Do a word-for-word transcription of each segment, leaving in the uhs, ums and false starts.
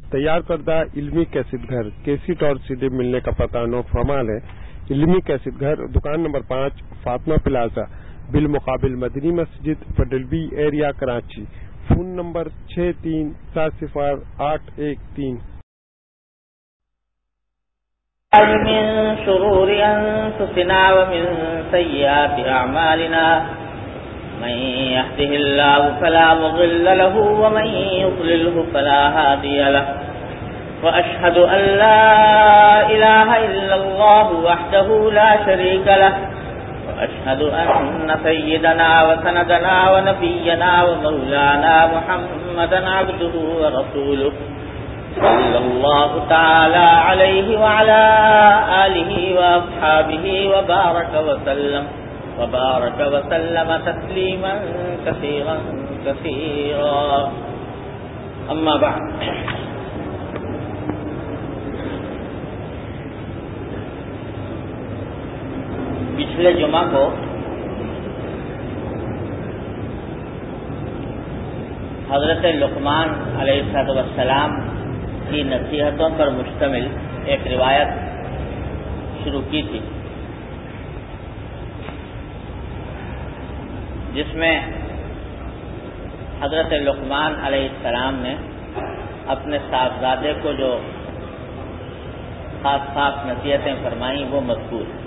تیار کردہ علمی کیسٹ گھر کیسٹ اور سی ڈی ملنے کا پتہ نو فرمال ہے۔ علمی کیسٹ گھر دکان نمبر پانچ فاطمہ پلازا بالمقابل مدنی مسجد پڈل B area Karachi. Phone number چھ تین سات صفر آٹھ ایک تین۔ من شرور أنفسنا ومن سيئات أعمالنا من يهده الله فلا مضل له ومن يضلله فلا هادي له وأشهد أن لا إله إلا الله وحده لا شريك له وأشهد أن سيدنا وسندنا ونبينا ومولانا محمدا عبده ورسوله صلى الله تعالى عليه وعلى آله وأصحابه وبارك وسلم وبارك وسلم تسليما كثيرا كثيرا أما بعد پچھلے جمعہ کو حضرت لقمان علیہ السلام کی نصیحتوں پر مشتمل ایک روایت شروع کی تھی، جس میں حضرت لقمان علیہ السلام نے اپنے صاحبزادے کو جو خاص خاص نصیحتیں فرمائیں وہ مذکور ہیں۔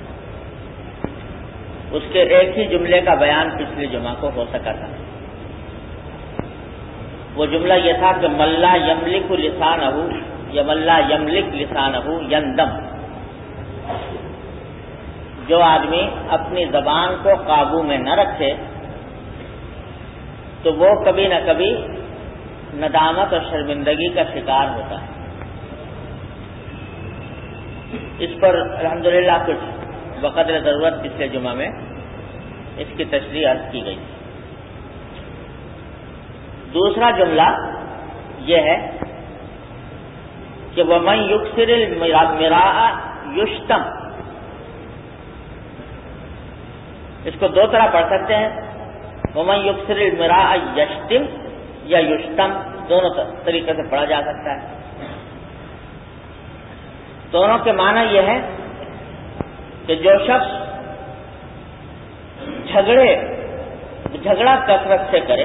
اس کے ایک ہی جملے کا بیان پچھلے جمعہ کو ہو سکا تھا۔ وہ جملہ یہ تھا کہ ملا یملک لسانہ یا ملا یملک لسانہ یندم، جو آدمی اپنی زبان کو قابو میں نہ رکھے تو وہ کبھی نہ کبھی ندامت اور شرمندگی کا شکار ہوتا ہے۔ اس پر الحمدللہ کچھ بقدر ضرورت پچھلے جمعہ میں اس کی تشریح عرض کی گئی۔ دوسرا جملہ یہ ہے کہ وَمَن يُكْثِرِ الْمِرَاءَ يُشْتَمْ، اس کو دو طرح پڑھ سکتے ہیں، وَمَن يُكْثِرِ الْمِرَاءَ يَشْتِمْ یا یشتم، دونوں طریقے سے پڑھا جا سکتا ہے۔ دونوں کے معنی یہ ہے کہ جو شخص جھگڑے جھگڑا کثرت سے کرے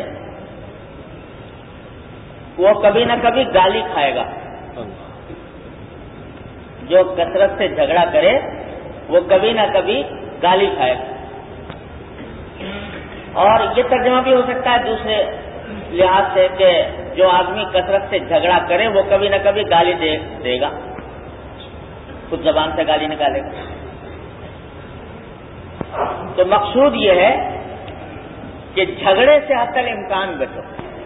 وہ کبھی نہ کبھی گالی کھائے گا۔ جو کثرت سے جھگڑا کرے وہ کبھی نہ کبھی گالی کھائے گا۔ اور یہ ترجمہ بھی ہو سکتا ہے دوسرے لحاظ سے کہ جو آدمی کثرت سے جھگڑا کرے وہ کبھی نہ کبھی گالی دے دے گا، خود زبان سے گالی نکالے گا۔ تو مقصود یہ ہے کہ جھگڑے سے حتی الامکان بچو،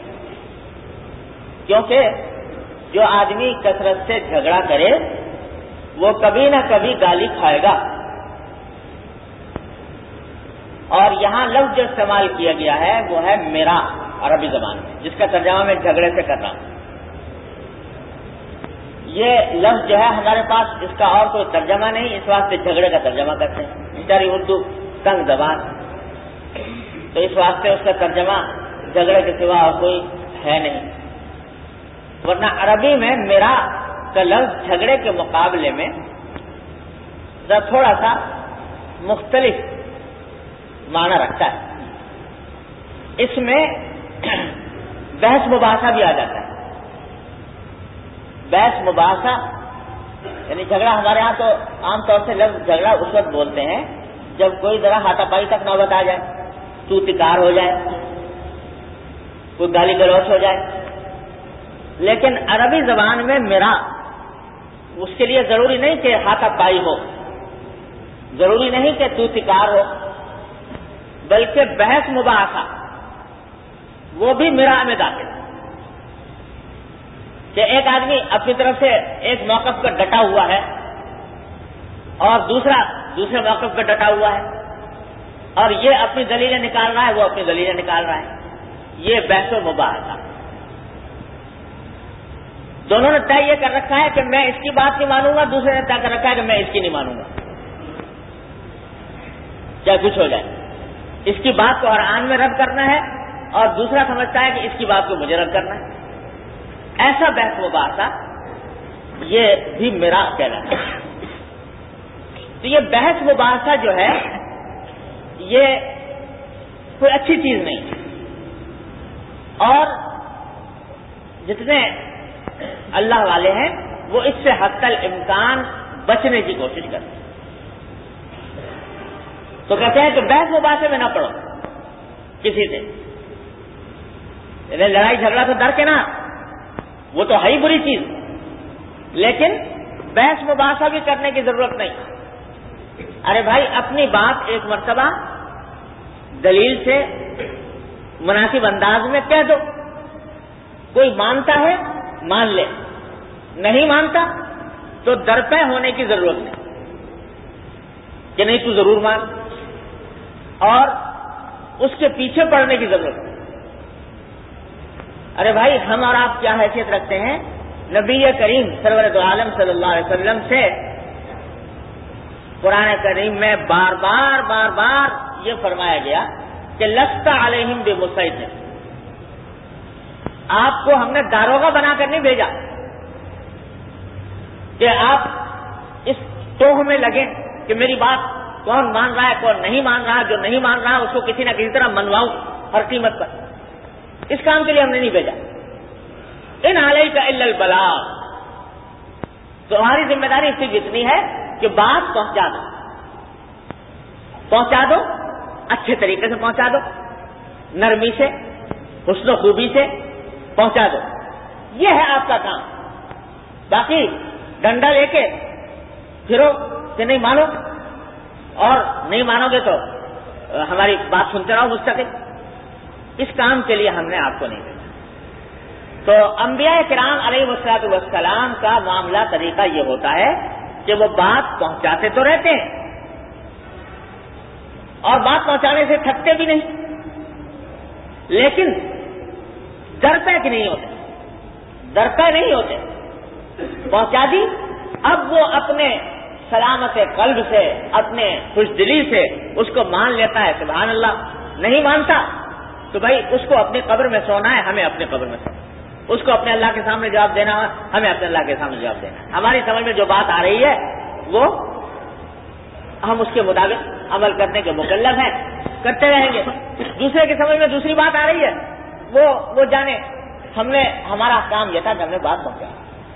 کیونکہ جو آدمی کثرت سے جھگڑا کرے وہ کبھی نہ کبھی گالی کھائے گا۔ اور یہاں لفظ جو استعمال کیا گیا ہے وہ ہے میرا، عربی زبان میں، جس کا ترجمہ میں جھگڑے سے کر رہا ہوں۔ یہ لفظ جو ہے ہمارے پاس اس کا اور کوئی ترجمہ نہیں، اس واسطے جھگڑے کا ترجمہ کرتے ہیں۔ بیچاری اردو تنگ زبان، تو اس واسطے اس کا ترجمہ جھگڑے کے سوا اور کوئی ہے نہیں، ورنہ عربی میں میرا کا لفظ جھگڑے کے مقابلے میں تھوڑا سا مختلف معنی رکھتا ہے۔ اس میں بحث مباحثہ بھی آ جاتا ہے۔ بحث مباحثہ یعنی جھگڑا، ہمارے ہاں تو عام طور سے لفظ جھگڑا اس وقت بولتے ہیں جب کوئی ذرا ہاتھا پائی تک نوبت آ جائے، تو تکار ہو جائے، کوئی گالی گلوچ ہو جائے۔ لیکن عربی زبان میں میرا اس کے لیے ضروری نہیں کہ ہاتھا پائی ہو، ضروری نہیں کہ تو تکار ہو، بلکہ بحث مباحثہ وہ بھی میرا میں داخل ہے کہ ایک آدمی اپنی طرف سے ایک موقف پر ڈٹا ہوا ہے اور دوسرا دوسرے موقف پر ڈٹا ہوا ہے، اور یہ اپنی دلیلیں نکال رہا ہے، وہ اپنی دلیلیں نکال رہا ہے۔ یہ بحث و مباحثہ، دونوں نے طے یہ کر رکھا ہے کہ میں اس کی بات نہیں مانوں گا، دوسرے نے طے کر رکھا ہے کہ میں اس کی نہیں مانوں گا، چاہے کچھ ہو جائے۔ اس کی بات کو ہر آن میں رد کرنا ہے اور دوسرا سمجھتا ہے کہ اس کی بات کو مجھے رد کرنا ہے۔ ایسا بحث مباحثہ یہ بھی میرا کہلاتا ہے. تو یہ بحث مباحثہ جو ہے یہ کوئی اچھی چیز نہیں، اور جتنے اللہ والے ہیں وہ اس سے حتی الامکان بچنے کی کوشش کرتے ہیں. تو کہتے ہیں کہ بحث مباحثے میں نہ پڑو کسی سے، لڑائی جھگڑا تو ڈر کے نہ، وہ تو ہے ہی بری چیز، لیکن بحث مباحثہ بھی کرنے کی ضرورت نہیں. ارے بھائی اپنی بات ایک مرتبہ دلیل سے مناسب انداز میں کہہ دو، کوئی مانتا ہے مان لے، نہیں مانتا تو درپے ہونے کی ضرورت نہیں کہ نہیں تو ضرور مان، اور اس کے پیچھے پڑنے کی ضرورت نہیں. ارے بھائی ہم اور آپ کیا حیثیت رکھتے ہیں؟ نبی کریم سرور دو عالم صلی اللہ علیہ وسلم سے قرآن کریم میں بار بار بار بار یہ فرمایا گیا کہ لست علیہم بمسیطر، آپ کو ہم نے داروغہ بنا کر نہیں بھیجا کہ آپ اس توہ میں لگیں کہ میری بات کون مان رہا ہے کون نہیں مان رہا، جو نہیں مان رہا اس کو کسی نہ کسی طرح منواؤں ہر قیمت پر. اس کام کے لیے ہم نے نہیں بھیجا. ان علیک الا البلاغ، تمہاری ذمہ داری صرف اتنی ہے کہ بات پہنچا دو، پہنچا دو اچھے طریقے سے پہنچا دو، نرمی سے حسن و خوبی سے پہنچا دو، یہ ہے آپ کا کام. باقی ڈنڈا لے کے پھرو کہ نہیں مانو، اور نہیں مانو گے تو ہماری بات سنتے رہو مستقل، اس کام کے لیے ہم نے آپ کو نہیں بھیجا. تو انبیاء کرام علیہ الصلوۃ والسلام کا معاملہ طریقہ یہ ہوتا ہے کہ وہ بات پہنچاتے تو رہتے ہیں اور بات پہنچانے سے تھکتے بھی نہیں، لیکن درپے کی نہیں ہوتے، درپے نہیں ہوتے. پہنچا دی، اب وہ اپنے سلامت قلب سے اپنے خوش دلی سے اس کو مان لیتا ہے. سبحان اللہ. نہیں مانتا تو بھائی اس کو اپنی قبر میں سونا ہے، ہمیں اپنی قبر میں سونا ہے. اس کو اپنے اللہ کے سامنے جواب دینا ہے، ہمیں اپنے اللہ کے سامنے جواب دینا ہے. ہماری سمجھ میں جو بات آ رہی ہے وہ ہم اس کے مطابق عمل کرنے کے مکلف ہیں، کرتے رہیں گے. دوسرے کی سمجھ میں دوسری بات آ رہی ہے، وہ وہ جانے. ہم نے ہمارا کام یہ تھا کہ ہم نے بات پہنچائی.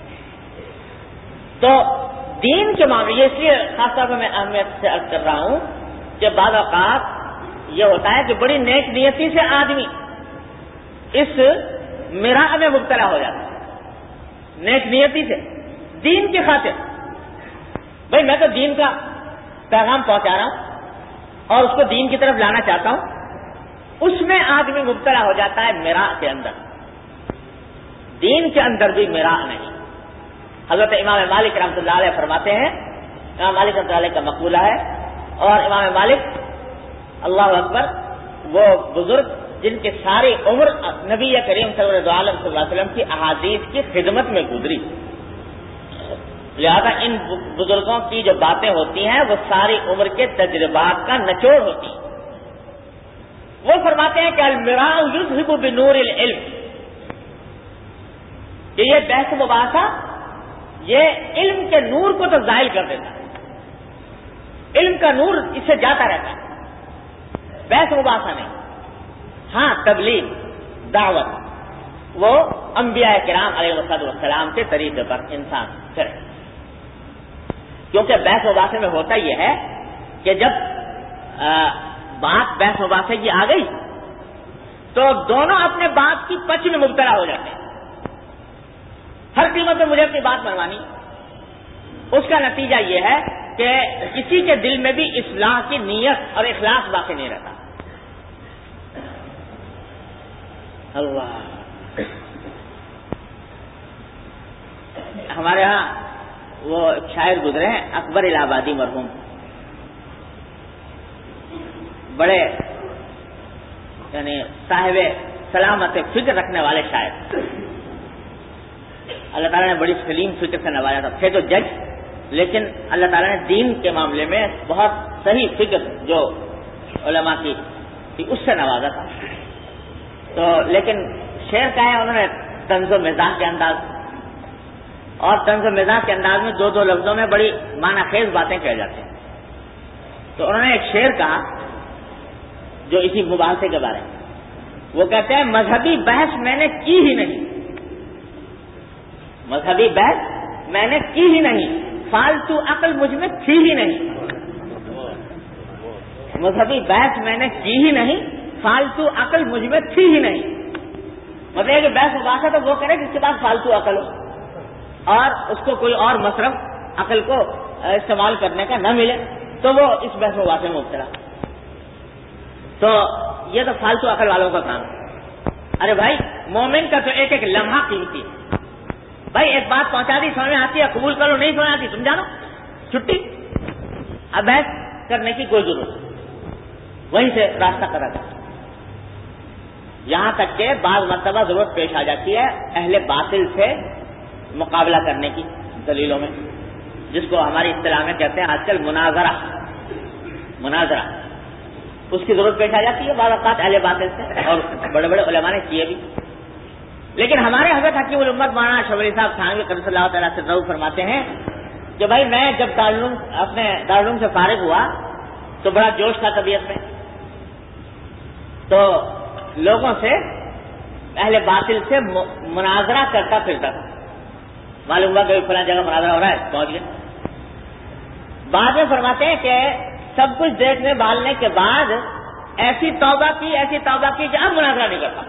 تو دین کے معاملے یہ اس لیے خاص طور پر میں اہمیت سے عرض کر رہا ہوں کہ بعض اوقات یہ ہوتا ہے کہ بڑی نیک نیتی سے آدمی اس میراث میں مبتلا ہو جاتا ہے، نیک نیتی سے دین کی خاطر. بھائی میں تو دین کا پیغام پہنچا رہا ہوں اور اس کو دین کی طرف لانا چاہتا ہوں، اس میں آدمی مبتلا ہو جاتا ہے میراث کے اندر. دین کے اندر بھی میراث نہیں. حضرت امام مالک رحمۃ اللہ علیہ فرماتے ہیں، امام مالک رحمۃ اللہ علیہ کا مقولہ ہے، اور امام مالک اللہ اکبر وہ بزرگ جن کی ساری عمر نبی کریم صلی اللہ علیہ وسلم کی احادیث کی خدمت میں گزری، لہذا ان بزرگوں کی جو باتیں ہوتی ہیں وہ ساری عمر کے تجربات کا نچوڑ ہوتی ہیں. وہ فرماتے ہیں کہ المراء یذہب بنور العلم، کہ یہ بحث مباحثہ یہ علم کے نور کو تو ظاہر کر دیتا ہے، علم کا نور اس سے جاتا رہتا ہے. بحث مباحثہ نہیں. ہاں تبلیغ دعوت وہ انبیاء کرام علیہ السلام کے طریقے پر انسان کرے، کیونکہ بحث مباحثے میں ہوتا یہ ہے کہ جب بات بحث مباحثے کی آ گئی تو دونوں اپنے بات کی پچ میں مبتلا ہو جاتے ہیں. ہر قیمت پہ مجھے اپنی بات منوانی. اس کا نتیجہ یہ ہے کہ کسی کے دل میں بھی اصلاح کی نیت اور اخلاص باقی نہیں رہتا. اللہ ہمارے ہاں وہ ایک شاعر گزرے ہیں اکبر الہ آبادی مرحوم، بڑے یعنی صاحب سلامت فکر رکھنے والے شاعر. اللہ تعالیٰ نے بڑی سلیم فکر سے نوازا تھا. تھے تو جج، لیکن اللہ تعالیٰ نے دین کے معاملے میں بہت صحیح فکر جو علماء کی تھی اس سے نوازا تھا. تو لیکن شعر کا ہے انہوں نے طنز و مزاح کے انداز، اور طنز و مزاح کے انداز میں دو دو لفظوں میں بڑی معنی خیز باتیں کہہ جاتے ہیں. تو انہوں نے ایک شعر کہا جو اسی مباحثے کے بارے میں، وہ کہتے ہیں مذہبی بحث میں نے کی ہی نہیں، مذہبی بحث میں نے کی ہی نہیں، فالتو عقل مجھ میں تھی ہی نہیں. مذہبی بحث میں نے کی ہی نہیں، فالتو عقل مجھ میں تھی ہی نہیں. مطلب ہے کہ بحث مباحثہ تو وہ کرے جس کے پاس فالتو عقل ہو اور اس کو کوئی اور مصرف عقل کو استعمال کرنے کا نہ ملے تو وہ اس بحث مباحثے میں مبتلا. تو یہ تو فالتو عقل والوں کا کام ہے. ارے بھائی مومن کا تو ایک ایک لمحہ قیمتی ہے. بھائی ایک بات پہنچا دی سمجھ میں آتی ہے قبول کرو، نہیں سمجھ آتی تم جانو چھٹی. اب بحث کرنے کی کوئی ضرورت نہیں، وہیں سے راستہ کرا جائے. یہاں تک کہ بعض مرتبہ ضرورت پیش آ جاتی ہے اہل باطل سے مقابلہ کرنے کی دلیلوں میں، جس کو ہماری اصطلاح میں کہتے ہیں آج کل مناظرہ. مناظرہ اس کی ضرورت پیش آ جاتی ہے بعض اوقات اہل باطل سے، اور بڑے بڑے علماء نے کیے بھی. لیکن ہمارے حضرت حکیم الامت مولانا اشرف علی صاحب تھانوی قدس اللہ تعالیٰ سے ضرور فرماتے ہیں کہ بھائی میں جب دارالعلوم اپنے دارالعلوم سے فارغ ہوا تو بڑا جوش تھا طبیعت میں، تو لوگوں سے اہل باطل سے مناظرہ کرتا پھرتا تھا. معلوم ہوا کہ فلاں جگہ مناظرہ ہو رہا ہے، پہنچ گئے. بعد میں فرماتے ہیں کہ سب کچھ دیکھنے بھالنے کے بعد ایسی توبہ کی ایسی توبہ کی کہ اب مناظرہ نہیں کرتا.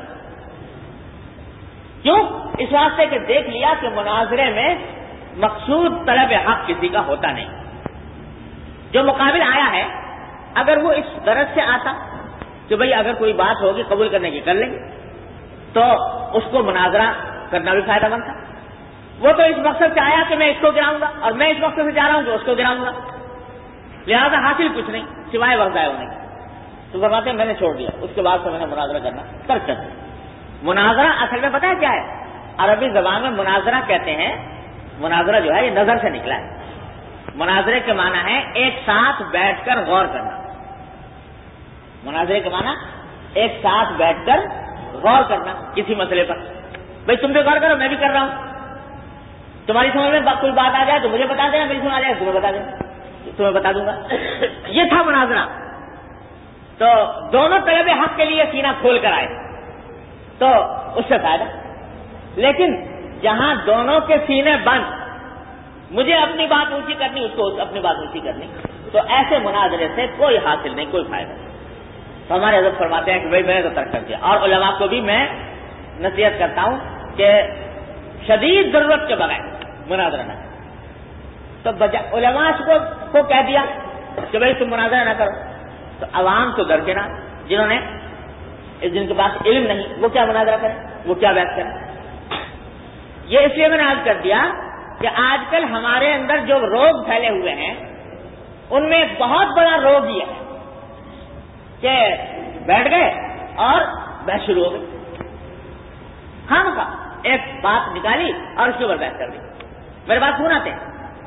کیوں؟ اس واسطے کہ دیکھ لیا کہ مناظرے میں مقصود طلب حق کسی کا ہوتا نہیں. جو مقابل آیا ہے اگر وہ اس غرض سے آتا کہ بھئی اگر کوئی بات ہوگی قبول کرنے کی کر لیں گے تو اس کو مناظرہ کرنا بھی فائدہ مند تھا. وہ تو اس مقصد سے آیا کہ میں اس کو گراؤں گا اور میں اس مقصد سے جا رہا ہوں کہ اس کو گراؤں گا، لہذا حاصل کچھ نہیں سوائے وقت ضائع ہونے. تو فرماتے ہیں میں نے چھوڑ دیا، اس کے بعد سے میں نے مناظرہ کرنا ترک کر دیا. مناظرہ اصل میں پتہ ہے کیا ہے؟ عربی زبان میں مناظرہ کہتے ہیں، مناظرہ جو ہے یہ نظر سے نکلا ہے. مناظرے کے معنی ہے ایک ساتھ بیٹھ کر غور کرنا. مناظرے کے معنی ایک ساتھ بیٹھ کر غور کرنا کسی مسئلے پر. بھئی تم بھی غور کرو میں بھی کر رہا ہوں، تمہاری سمجھ میں کوئی بات آ جائے تو مجھے بتا دینا، میری سمجھ آ جائے تمہیں بتا دینا، تمہیں بتا دوں گا. یہ تھا مناظرہ. تو دونوں طلب حق کے لیے سینہ کھول کر آئے تو اس سے فائدہ. لیکن جہاں دونوں کے سینے بند، مجھے اپنی بات اونچی کرنی اس کو اپنی بات اونچی کرنی، تو ایسے مناظرے سے کوئی حاصل نہیں، کوئی فائدہ نہیں. تو ہمارے حضرت فرماتے ہیں کہ بھائی میں نے تو ترک کر دیا. اور علماء کو بھی میں نصیحت کرتا ہوں کہ شدید ضرورت کے بغیر مناظرہ نہ کرو. تو علماء کو کو کہہ دیا کہ بھائی تم مناظرہ نہ کرو، تو عوام تو درکنار جنہوں نے جن کے پاس علم نہیں وہ کیا مناظرہ کریں، وہ کیا بحث کریں. یہ اس لیے میں نے عرض کر دیا کہ آج کل ہمارے اندر جو روگ پھیلے ہوئے ہیں ان میں ایک بہت بڑا روگ یہ ہے کہ بیٹھ گئے اور بحث شروع ہو گئی. ہاں کا ایک بات نکالی اور اس کے اوپر بحث کر دی. میرے پاس فون آتے ہیں،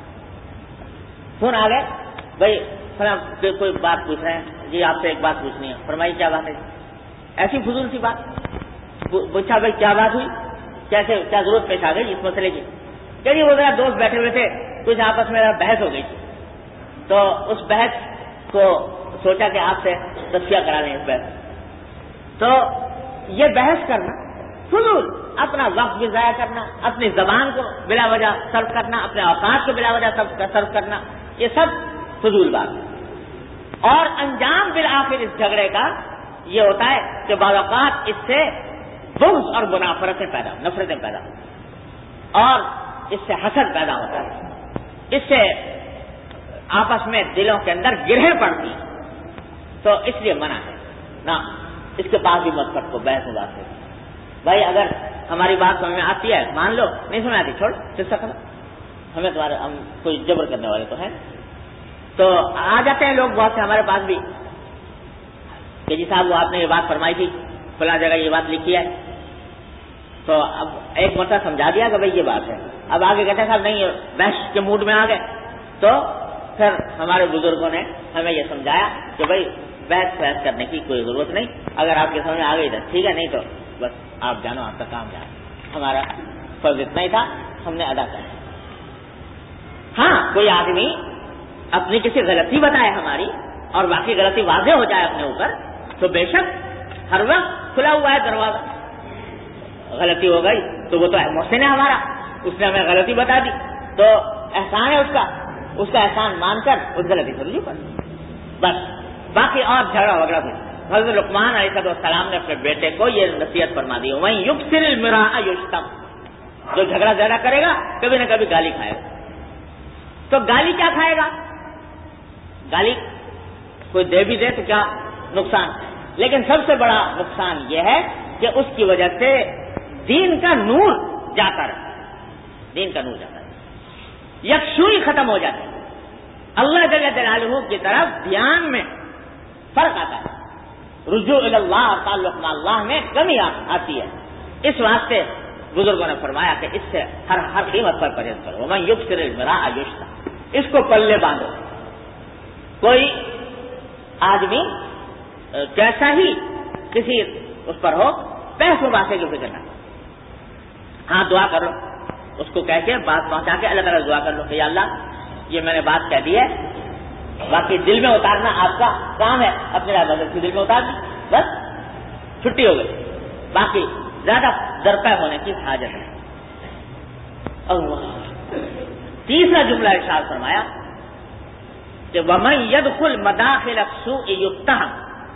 فون آ گئے بھائی فلاں کوئی بات پوچھ رہے ہیں، جی آپ سے ایک بات پوچھنی ہے. فرمائی کیا بات ہے؟ ایسی فضول سی بات. پوچھا بھائی کیا بات ہوئی، کیسے کیا ضرورت پیش آ گئی اس مسئلے کی؟ کہ جی وہ ذرا دوست بیٹھے ہوئے تھے، کچھ آپس میں بحث ہو گئی تھی، تو اس بحث کو سوچا کہ آپ سے تصفیہ کرا لیں اس بحث. تو یہ بحث کرنا فضول، اپنا وقت بھی ضائع کرنا، اپنی زبان کو بلا وجہ صرف کرنا، اپنے اوقات کو بلا وجہ صرف کرنا، یہ سب فضول بات ہے. اور انجام بالآخر اس جھگڑے کا یہ ہوتا ہے کہ بعض اوقات اس سے بغض اور منافرتیں پیدا نفرتیں پیدا اور اس سے حسد پیدا ہوتا ہے، اس سے آپس میں دلوں کے اندر گرہیں پڑتی. تو اس لیے منع ہے نا، اس کے پاس بھی مت پٹکو بحث میں بات ہے. بھائی اگر ہماری بات سمجھ میں آتی ہے مان لو، نہیں سمجھ آتی چھوڑ قصہ کرو، ہمیں تمہارے ہم کوئی جبر کرنے والے تو ہیں. تو آ جاتے ہیں لوگ بہت سے ہمارے پاس بھی کہ جی صاحب وہ آپ نے یہ بات فرمائی تھی فلاں جگہ یہ بات لکھی ہے. تو اب ایک مرتبہ سمجھا دیا کہ بھائی یہ بات ہے. اب آگے کہتے ہیں صاحب نہیں بحث کے موڈ میں آ گئے. تو پھر ہمارے بزرگوں نے ہمیں یہ سمجھایا کہ بھائی بحث بحث کرنے کی کوئی ضرورت نہیں، اگر آپ کے سمجھ میں آ گئی تو ٹھیک ہے، نہیں تو بس آپ جانو آپ کا کام جانا. ہمارا فرض اتنا ہی تھا، ہم نے ادا کیا۔ ہاں کوئی آدمی اپنی کسی غلطی بتائے ہماری اور باقی غلطی واضح ہو جائے اپنے اوپر، تو بے شک ہر وقت کھلا ہوا ہے دروازہ۔ غلطی ہو گئی تو وہ تو محسن ہے ہمارا، اس نے ہمیں غلطی بتا دی تو احسان ہے اس کا، اس کا احسان مان کر اس غلطی سے رجوع کر بس، باقی اور جھگڑا وغیرہ بھی۔ حضرت لقمان علیہ السلام نے اپنے بیٹے کو یہ نصیحت فرما دی، وَمَن يُكْثِرِ الْمِرَاءَ يُشْتَمْ، جو جھگڑا زیادہ کرے گا کبھی نہ کبھی گالی کھائے گا۔ تو گالی کیا کھائے گا؟ گالی کوئی دے بھی دے تو کیا نقصان، لیکن سب سے بڑا نقصان یہ ہے کہ اس کی وجہ سے دین کا نور جاتا رہتا ہے، دین کا نور جاتا ہے، یکسوئی ختم ہو جاتی ہے، اللہ جل جلالہ کی طرف دھیان میں فرق آتا ہے، رجوع الی اللہ، تعلق مع اللہ میں کمی آتی ہے۔ اس واسطے بزرگوں نے فرمایا کہ اس سے ہر ہر قیمت پر پرہیز کرو، وَمَن يُكْثِرِ الْمِرَاءَ يُشْتَمْ، اس کو پلے باندھو۔ کوئی آدمی کیسا ہی کسی اس پر ہو، بحث مباحثے کی فکر نہ کرو، ہاں دعا کر لو، اس کو کہہ کے بات پہنچا کے اللہ تعالیٰ دعا کر لو کہ یا اللہ یہ میں نے بات کہہ دی ہے، باقی دل میں اتارنا آپ کا کام ہے، اپنے رائے کی دل میں اتار دی، بس چھٹی ہو گئی، باقی زیادہ درپے ہونے کی حاجت ہے۔ اللہ تیسرا جملہ ارشاد فرمایا کہ وَمَن يَدْخُلْ مَدَاخِلَ السُّوءِ يُتَّهَمْ،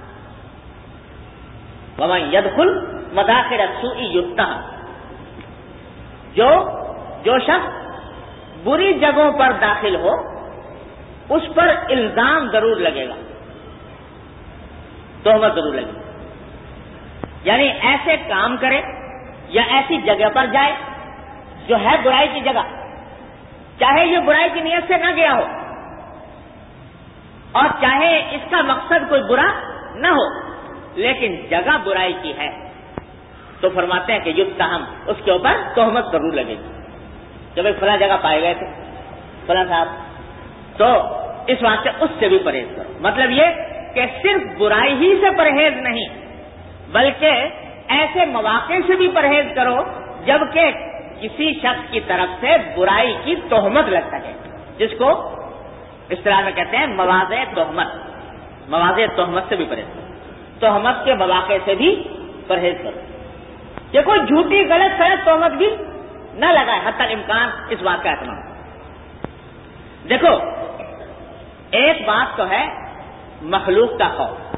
وَمَن يَدْخُلْ مَدَاخِلَ السُّوءِ يُتَّهَمْ، جو جو شخص بری جگہوں پر داخل ہو اس پر الزام ضرور لگے گا، تہمت ضرور لگے گی، یعنی ایسے کام کرے یا ایسی جگہ پر جائے جو ہے برائی کی جگہ، چاہے یہ برائی کی نیت سے نہ گیا ہو اور چاہے اس کا مقصد کوئی برا نہ ہو، لیکن جگہ برائی کی ہے، تو فرماتے ہیں کہ یتہم، اس کے اوپر تہمت ضرور لگے گی کہ بھائی فلاں جگہ پائے گئے تھے فلاں صاحب، تو اس واسطے اس سے بھی پرہیز کرو۔ مطلب یہ کہ صرف برائی ہی سے پرہیز نہیں، بلکہ ایسے مواقع سے بھی پرہیز کرو جبکہ کسی شخص کی طرف سے برائی کی تہمت لگ سکے، جس کو اصطلاح میں کہتے ہیں مواضع تہمت، مواضع تہمت سے بھی پرہیز کرو، تہمت کے مواقع سے بھی پرہیز کرو کہ کوئی جھوٹی غلط فلط تہمت بھی نہ لگائے، حتی الامکان اس بات کا اہتمام۔ دیکھو ایک بات تو ہے مخلوق کا خوف،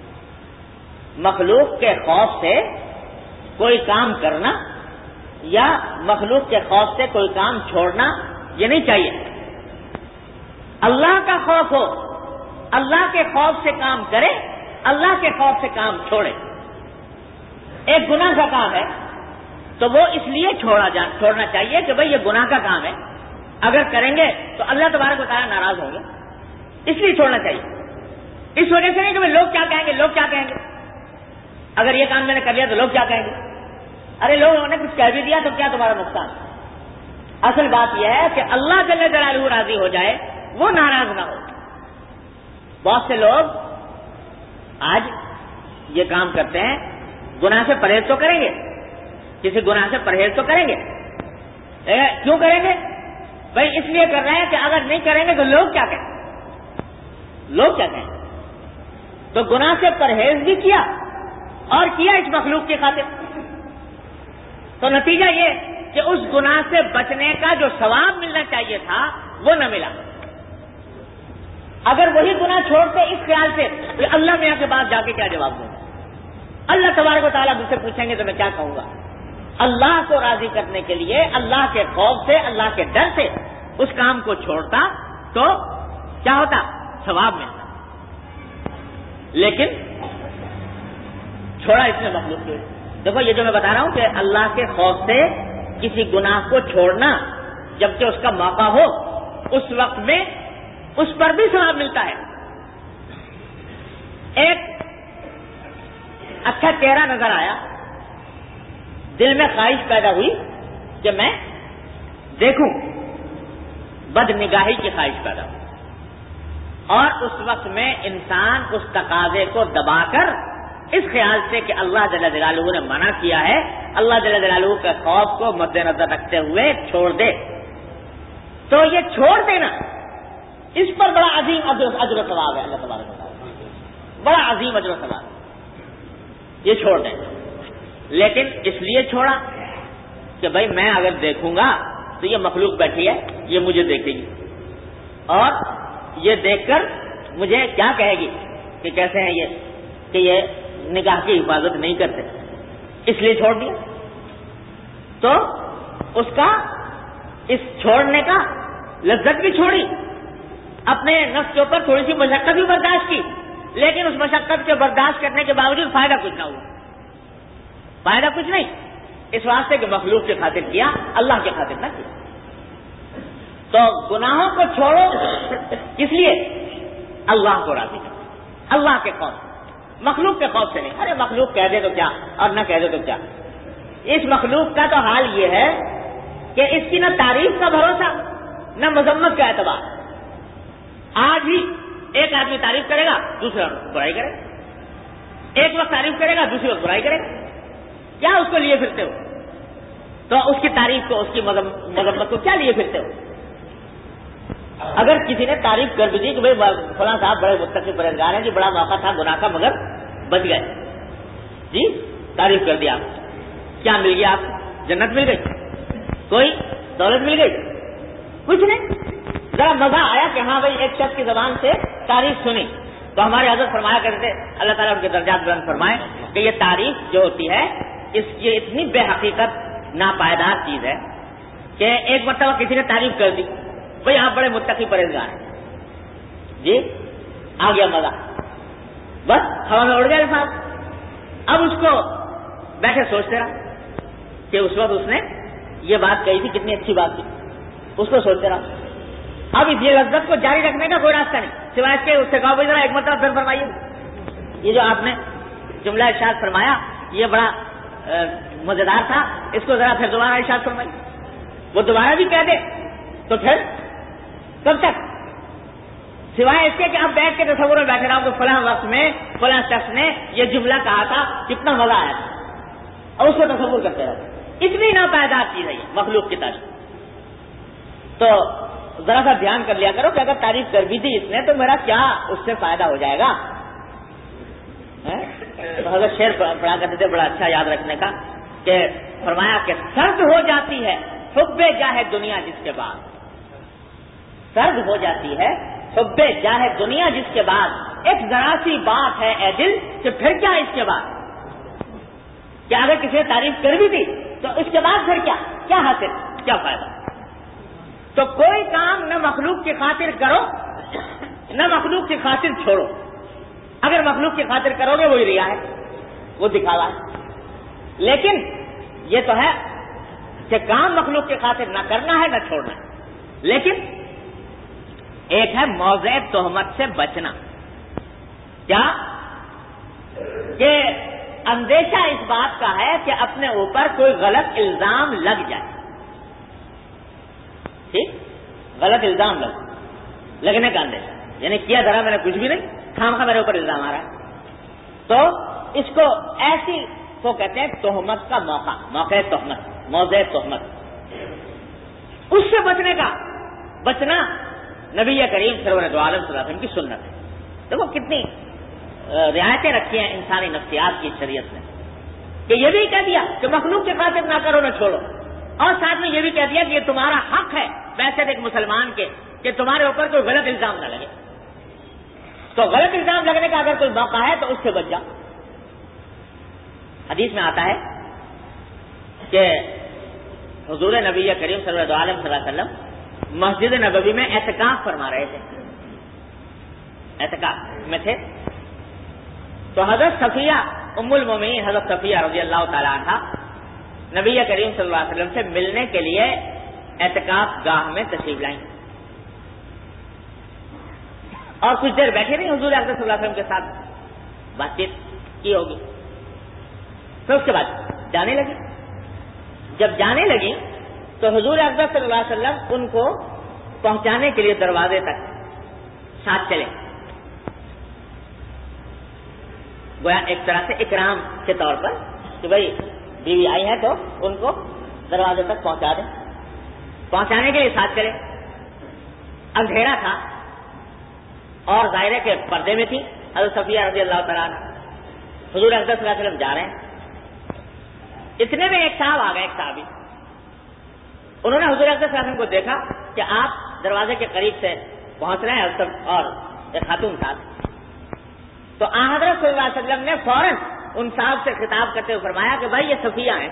مخلوق کے خوف سے کوئی کام کرنا یا مخلوق کے خوف سے کوئی کام چھوڑنا یہ نہیں چاہیے۔ اللہ کا خوف ہو، اللہ کے خوف سے کام کرے، اللہ کے خوف سے کام چھوڑے۔ ایک گناہ کا کام ہے تو وہ اس لیے چھوڑا جا چھوڑنا چاہیے کہ بھئی یہ گناہ کا کام ہے، اگر کریں گے تو اللہ تبارک و تعالیٰ ناراض ہوں گے، اس لیے چھوڑنا چاہیے، اس وجہ سے نہیں کہ لوگ کیا کہیں گے، لوگ کیا کہیں گے، اگر یہ کام میں نے کر لیا تو لوگ کیا کہیں گے، ارے لوگوں نے کچھ کہہ بھی دیا تو کیا تمہارا نقصان۔ اصل بات یہ ہے کہ اللہ جل جلالہ راضی ہو جائے، وہ ناراض نہ ہو۔ بہت سے لوگ آج یہ کام کرتے ہیں، گناہ سے پرہیز تو کریں گے، کسی گناہ سے پرہیز تو کریں گے، کیوں کریں گے؟ بھائی اس لیے کر رہے ہیں کہ اگر نہیں کریں گے تو لوگ کیا کہیں، لوگ کیا کہیں، تو گناہ سے پرہیز بھی کیا اور کیا اس مخلوق کی خاطر، تو نتیجہ یہ کہ اس گناہ سے بچنے کا جو ثواب ملنا چاہیے تھا وہ نہ ملا۔ اگر وہی گناہ چھوڑتے اس خیال سے کہ اللہ میاں کے پاس جا کے کیا جواب دوں گا، اللہ تبارک و تعالیٰ مجھ سے پوچھیں گے تو میں کیا کہوں گا، اللہ کو راضی کرنے کے لیے اللہ کے خوف سے، اللہ کے ڈر سے اس کام کو چھوڑتا تو کیا ہوتا، ثواب ملتا، لیکن چھوڑا اس نے مخلوق کو۔ دیکھو یہ جو میں بتا رہا ہوں کہ اللہ کے خوف سے کسی گناہ کو چھوڑنا جبکہ اس کا موقع ہو، اس وقت میں اس پر بھی ثواب ملتا ہے۔ ایک اچھا چہرہ نظر آیا، دل میں خواہش پیدا ہوئی کہ میں دیکھوں، بد نگاہی کی خواہش پیدا ہوئی، اور اس وقت میں انسان اس تقاضے کو دبا کر اس خیال سے کہ اللہ جل جلالہ نے منع کیا ہے، اللہ جل جلالہ کے خوف کو مد نظر رکھتے ہوئے چھوڑ دے، تو یہ چھوڑ دینا اس پر بڑا عظیم اجر و ثواب ہے، اللہ تبارک و تعالیٰ بڑا عظیم اجر و ثواب، یہ چھوڑ دیں۔ لیکن اس لیے چھوڑا کہ بھائی میں اگر دیکھوں گا تو یہ مخلوق بیٹھی ہے، یہ مجھے دیکھے گی اور یہ دیکھ کر مجھے کیا کہے گی کہ کیسے ہیں یہ، کہ یہ نگاہ کی حفاظت نہیں کرتے، اس لیے چھوڑ دیا۔ تو اس کا اس چھوڑنے کا لذت بھی چھوڑی، اپنے نفس کے اوپر تھوڑی سی مشقت بھی برداشت کی، لیکن اس مشقت کے برداشت کرنے کے باوجود فائدہ کچھ نہ ہوا، فائدہ کچھ نہیں، اس واسطے کہ مخلوق کی خاطر کیا، اللہ کی خاطر نہ کیا۔ تو گناہوں کو چھوڑو کس لیے؟ اللہ کو راضی کرو، اللہ کے خوف، مخلوق کے خوف سے نہیں۔ ارے مخلوق کہہ دے تو کیا اور نہ کہہ دے تو کیا، اس مخلوق کا تو حال یہ ہے کہ اس کی نہ تعریف کا بھروسہ نہ مذمت کا اعتبار۔ آج ہی ایک آدمی تعریف کرے گا، دوسرا برائی کرے گا، ایک وقت تعریف کرے گا، دوسری وقت برائی کرے گا، کیا اس کو لیے پھرتے ہو؟ تو اس کی تعریف کو، اس کی مذمت کو کیا لیے پھرتے ہو؟ اگر کسی نے تعریف کر بھی دی کہ بھائی فلاں صاحب بڑے متقی پرہیزگار ہیں جی، بڑا موقع تھا گناہ کا مگر بچ گئے جی، تعریف کر دیا، آپ کیا مل گیا؟ آپ کو جنت مل گئی، کوئی دولت مل گئی، کچھ نہیں، ذرا مزہ آیا کہ ہاں بھائی ایک شخص کی زبان سے تعریف سنی۔ تو ہمارے حضرت فرمایا کرتے تھے، اللہ تعالیٰ ان کے درجات بلند فرمائے، کہ یہ تعریف جو ہوتی ہے اس یہ اتنی بے حقیقت ناپائیدار چیز ہے کہ ایک مرتبہ کسی نے تعریف کر دی، بھائی آپ بڑے متقی پرہیزگار ہیں جی، آ گیا مزہ، بس ہوا میں اڑ گیا الفاظ۔ اب اس کو بیٹھے سوچتے رہا کہ اس وقت اس نے یہ بات کہی تھی، کتنی اچھی بات تھی، اس کو سوچتے رہا۔ اب اس یہ لذت کو جاری رکھنے کا کوئی راستہ نہیں سوائے اس کے، اس سے کہا بھائی ذرا ایک مرتبہ پھر فرمائیے، یہ جو آپ نے جملہ ارشاد فرمایا یہ بڑا مزیدار تھا، اس کو ذرا پھر دوبارہ ارشاد فرمائیے۔ وہ دوبارہ بھی کہہ دے تو پھر کب تک؟ سوائے اس کے کہ آپ بیٹھ کے تصور میں بیٹھے رہا کہ فلاں وقت میں فلاں شخص نے یہ جملہ کہا تھا، کتنا مزہ آیا تھا، اور اس کو تصور کرتے رہتے۔ اتنی ناپائیدار چیز ہے یہ مخلوق کی تعریف۔ تو ذرا سا دھیان کر لیا کرو کہ اگر تعریف کر بھی دی اس نے تو میرا کیا اس سے فائدہ ہو جائے گا۔ تو حضرت شعر پڑھا کرتے تھے بڑا اچھا یاد رکھنے کا، کہ فرمایا کہ سرد ہو جاتی ہے حب جاہ دنیا جس کے بعد، سرد ہو جاتی ہے حب جاہ دنیا جس کے بعد، ایک ذرا سی بات ہے اے دل کہ پھر کیا اس کے بعد، کہ اگر کسی نے تعریف کر بھی دی تو اس کے بعد پھر کیا کیا حاصل، کیا فائدہ؟ تو کوئی کام نہ مخلوق کی خاطر کرو نہ مخلوق کی خاطر چھوڑو۔ اگر مخلوق کی خاطر کرو گے وہی ریا ہے، وہ دکھاوا ہے، لیکن یہ تو ہے کہ کام مخلوق کی خاطر نہ کرنا ہے نہ چھوڑنا ہے۔ لیکن ایک ہے موضع تہمت سے بچنا، کیا کہ اندیشہ اس بات کا ہے کہ اپنے اوپر کوئی غلط الزام لگ جائے، ٹھیک، غلط الزام لگ لگنے کا اندیشہ، یعنی کیا ذرا میں نے کچھ بھی نہیں، خام خواہ میرے اوپر الزام آ رہا ہے، تو اس کو ایسی کو کہتے ہیں تہمت کا موقع، موقع تہمت، موضع تہمت، اس سے بچنے کا بچنا نبی کریم سرور دو عالم صلی اللہ علیہ وسلم کی سنت ہے۔ دیکھو کتنی رعایتیں رکھی ہیں انسانی نفسیات کی شریعت نے، کہ یہ بھی کہہ دیا کہ مخلوق کی خاطر نہ کرو نہ چھوڑو، اور ساتھ میں یہ بھی کہہ دیا کہ یہ تمہارا حق ہے ویسے ایک مسلمان کے کہ تمہارے اوپر کوئی غلط الزام نہ لگے، تو غلط الزام لگنے کا اگر کوئی موقع ہے تو اس سے بچ جاؤ۔ حدیث میں آتا ہے کہ حضور نبی کریم صلی اللہ علیہ وسلم مسجد نبوی میں اعتکاف فرما رہے تھے، اعتکاف میں تھے، تو حضرت صفیہ ام المومنین حضرت صفیہ رضی اللہ تعالی عنہا نبی کریم صلی اللہ علیہ وسلم سے ملنے کے لیے اعتکاف گاہ میں تشریف لائیں، اور کچھ دیر بیٹھے نہیں، حضور اکرم صلی اللہ علیہ وسلم کے ساتھ بات چیت کی ہوگی، پھر اس کے بعد جانے لگی۔ جب جانے لگی تو حضور اکرم صلی اللہ علیہ وسلم ان کو پہنچانے کے لیے دروازے تک ساتھ چلے، گویا ایک طرح سے اکرام کے طور پر کہ بھائی بیوی آئی ہے تو ان کو دروازے تک پہنچا دیں. پہنچانے کے لیے ساتھ چلے. اندھیرا تھا اور ظاہر کے پردے میں تھی. حضرت صفیہ رضی اللہ تعالیٰ عنہ حضور اقدس صلی اللہ علیہ وسلم جا رہے ہیں. اتنے میں ایک صاحب آ گئے, ایک صحابی. انہوں نے حضور اقدس صلی اللہ علیہ وسلم کو دیکھا کہ آپ دروازے کے قریب سے پہنچ رہے ہیں اور ایک خاتون ساتھ. تو آن حضرت صلی اللہ علیہ وسلم نے فوراً ان صاحب سے خطاب کرتے ہوئے فرمایا کہ بھائی یہ صفیہ ہیں,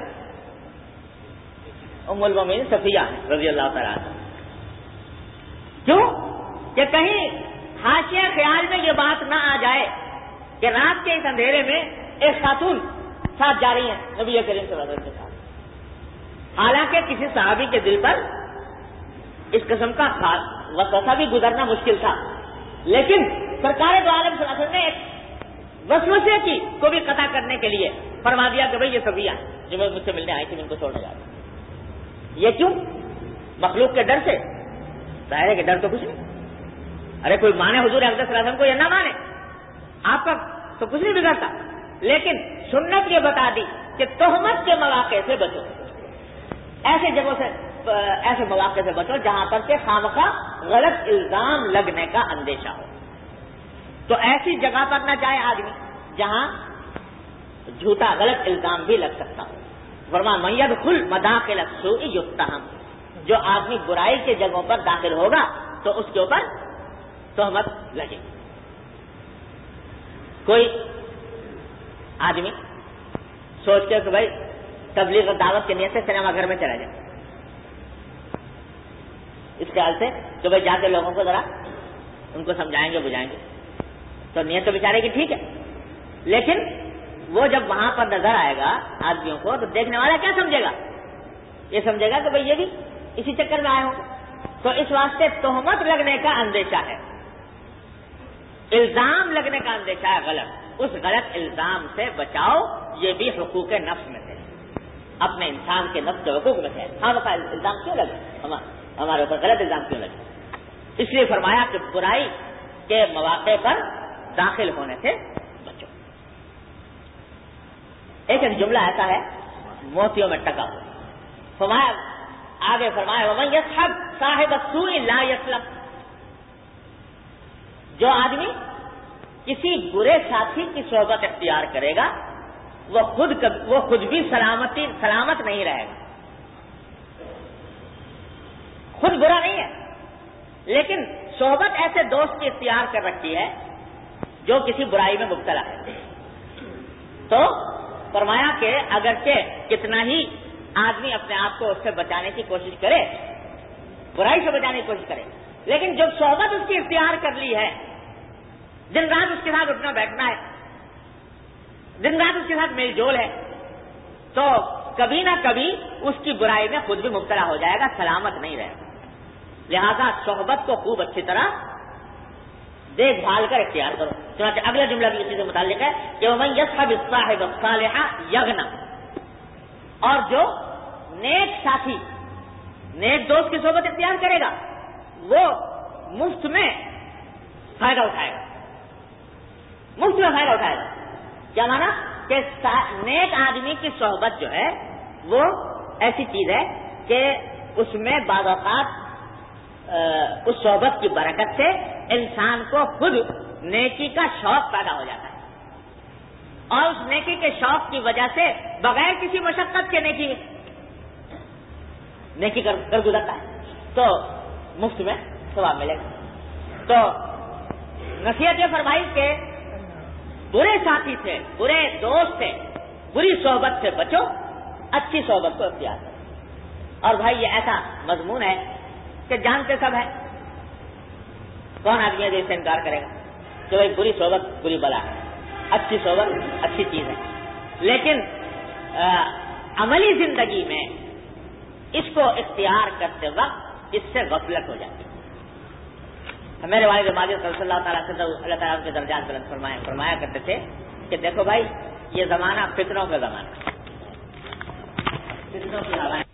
ام المومنین صفیہ ہیں رضی اللہ تعالیٰ عنہ. کیوں کہ کہیں حاشیہ خیال میں یہ بات نہ آ جائے کہ رات کے اس اندھیرے میں ایک خاتون ساتھ جا رہی ہیں نبی کریم صلی اللہ علیہ وسلم کے ساتھ. حالانکہ کسی صحابی کے دل پر اس قسم کا وسوسہ بھی گزرنا مشکل تھا, لیکن سرکار دو عالم صلی اللہ علیہ وسلم نے ایک وسوسے کی کو بھی قطع کرنے کے لیے فرما دیا کہ بھئی یہ صفیہ ہیں جو میں مجھ سے ملنے آئی تھی, ان کو چھوڑنے جا رہا ہوں. یہ کیوں؟ مخلوق کے ڈر سے. ظاہر ہے کہ ڈر تو کچھ نہیں. ارے کوئی مانے حضور اقدس صلی اللہ علیہ وسلم کو یا نہ مانے, آپ کا تو کچھ نہیں بگڑتا, لیکن سنت یہ بتا دی کہ تہمت کے مواقع سے بچو. ایسے جگہوں سے, ایسے مواقع سے بچو جہاں پر کہ خامخواہ غلط الزام لگنے کا اندیشہ ہو. تو ایسی جگہ پر نہ جائے آدمی جہاں جھوٹا غلط الزام بھی لگ سکتا ہو. فرمایا من یدخل مداخل السوء یتهم, جو آدمی برائی کے جگہوں پر داخل ہوگا تو اس کے اوپر تہمت لگے. کوئی آدمی سوچ کے کہ بھائی تبلیغ اور دعوت کی نیت سے سنیما گھر میں چلا جائے, اس خیال سے کہ بھائی جا کے لوگوں کو ذرا ان کو سمجھائیں گے بجھائیں گے, تو نیت تو بیچارے کی ٹھیک ہے, لیکن وہ جب وہاں پر نظر آئے گا آدمیوں کو تو دیکھنے والا کیا سمجھے گا؟ یہ سمجھے گا کہ بھئی یہ بھی اسی چکر میں آئے ہوں. تو اس واسطے تہمت لگنے کا اندیشہ ہے, الزام لگنے کا اندیشہ ہے غلط. اس غلط الزام سے بچاؤ, یہ بھی حقوق نفس میں سے, اپنے انسان کے نفس کے حقوق میں سے. ہاں بتا الزام کیوں لگے ہمارے اوپر, غلط الزام کیوں لگے؟ اس لیے فرمایا کہ برائی کے مواقع پر داخل ہونے سے بچو. ایک ایک جملہ ایسا ہے موتیوں میں ٹکا ہوا. فرمایا آگے فرمایا ومن یصحب صاحب السوء لا یسلم, جو آدمی کسی برے ساتھی کی صحبت اختیار کرے گا وہ خود وہ خود بھی سلامتی سلامت نہیں رہے گا. خود برا نہیں ہے, لیکن صحبت ایسے دوست کی اختیار کر رکھی ہے جو کسی برائی میں مبتلا ہے. تو فرمایا کہ اگرچہ کتنا ہی آدمی اپنے آپ کو اس سے بچانے کی کوشش کرے, برائی سے بچانے کی کوشش کرے, لیکن جب صحبت اس کی اختیار کر لی ہے, دن رات اس کے ساتھ اٹھنا بیٹھنا ہے, دن رات اس کے ساتھ میل جول ہے, تو کبھی نہ کبھی اس کی برائی میں خود بھی مبتلا ہو جائے گا, سلامت نہیں رہے گا. لہذا صحبت کو خوب اچھی طرح دیکھ بھال کر اختیار کرو. چنانچہ اگلا جملہ بھی اسی سے متعلق ہے کہ ومن یصحب الصاحب الصالح یغنم, اور جو نیک ساتھی نیک دوست کی صحبت اختیار کرے گا وہ مفت میں فائدہ اٹھائے گا, مفت میں فائدہ اٹھائے گا. کیا مانا کہ نیک آدمی کی صحبت جو ہے وہ ایسی چیز ہے کہ اس میں بعض اوقات اس صحبت کی برکت سے انسان کو خود نیکی کا شوق پیدا ہو جاتا ہے, اور اس نیکی کے شوق کی وجہ سے بغیر کسی مشقت کے نیکی نیکی کر, کر گزرتا ہے, تو مفت میں ثواب ملے گا. تو نصیحت یہ فرمائی کہ برے ساتھی سے, برے دوست سے, بری صحبت سے بچو, اچھی صحبت کو اختیار کرو. اور بھائی یہ ایسا مضمون ہے کہ جانتے سب ہے, کون آدمی ہے جو اس سے انکار کرے گا کہ بھائی بری صحبت بری بلا ہے, اچھی صحبت اچھی چیز ہے, لیکن آ, عملی زندگی میں اس کو اختیار کرتے وقت اس سے غفلت ہو جاتی ہے. میرے والد ماجد صلی اللہ تعالیٰ سے اللہ تعالیٰ کے درجات بلند فرمایا فرمایا کرتے تھے کہ دیکھو بھائی یہ زمانہ فتنوں کا زمانہ, فتنوں کی ہوائیں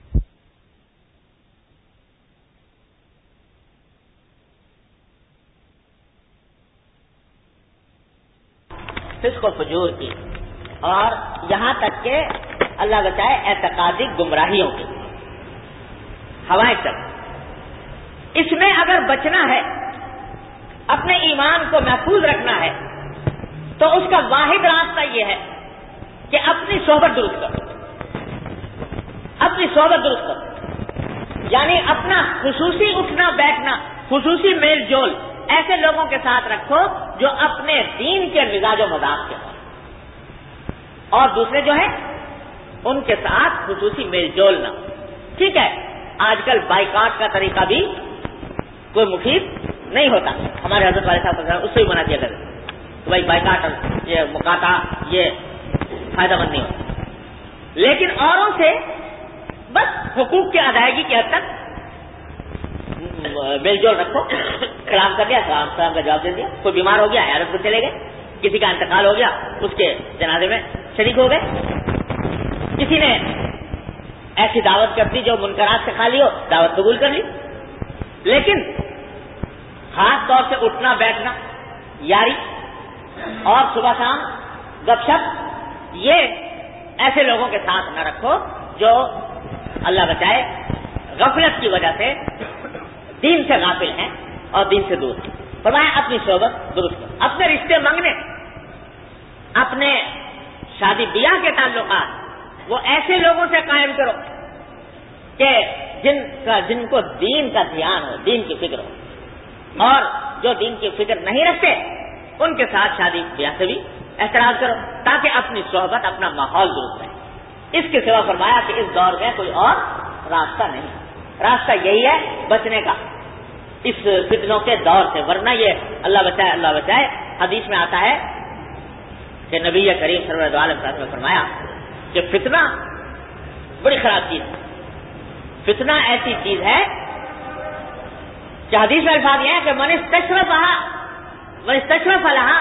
فسق و فجور کی، اور یہاں تک کہ اللہ بچائے اعتقادی گمراہیوں کی ہوائیں چل. اس میں اگر بچنا ہے، اپنے ایمان کو محفوظ رکھنا ہے، تو اس کا واحد راستہ یہ ہے کہ اپنی صحبت درست کرو، اپنی صحبت درست کرو، یعنی اپنا خصوصی اٹھنا بیٹھنا، خصوصی میل جول ایسے لوگوں کے ساتھ رکھو جو اپنے دین کے مزاج و مذاق کے ہوں، اور دوسرے جو ہیں ان کے ساتھ خصوصی میل جول نہ. ٹھیک ہے، آج کل بائیکاٹ کا طریقہ بھی کوئی مفید نہیں ہوتا. ہمارے حضرت والے صاحب اس سے بھی منع کیا کرتے کہ بھائی بائیکاٹ، یہ مقاطع، یہ فائدہ مند نہیں ہوتا. لیکن اوروں سے بس حقوق کی ادائیگی کی حد تک میل جول رکھو. سلام کر دیا، سلام سلام کا جواب دے دیا. کوئی بیمار ہو گیا عیادت کو چلے گئے، کسی کا انتقال ہو گیا اس کے جنازے میں شریک ہو گئے، کسی نے ایسی دعوت کر دی جو منکرات سے خالی ہو، دعوت قبول کر لی. لیکن خاص طور سے اٹھنا بیٹھنا، یاری اور صبح شام گپ شپ، یہ ایسے لوگوں کے ساتھ نہ رکھو جو اللہ بچائے غفلت کی وجہ سے دین سے غافل ہیں اور دین سے دور ہیں. فرمایا اپنی صحبت درست کرو. اپنے رشتے منگنے، اپنے شادی بیاہ کے تعلقات وہ ایسے لوگوں سے قائم کرو کہ جن کا جن کو دین کا دھیان ہو، دین کی فکر ہو، اور جو دین کی فکر نہیں رکھتے ان کے ساتھ شادی بیاہ سے بھی احتراز کرو تاکہ اپنی صحبت، اپنا ماحول درست رہے. اس کے سوا فرمایا کہ اس دور میں کوئی اور راستہ نہیں، راستہ یہی ہے بچنے کا اس فتنوں کے دور سے. ورنہ یہ اللہ بچائے اللہ بچائے حدیث میں آتا ہے کہ نبی کریم صلی اللہ علیہ وسلم نے فرمایا کہ فتنہ بڑی خراب چیز ہے. فتنہ ایسی چیز ہے کہ حدیث میں الفاظ یہ ہے کہ من استشرف من استشرف لہا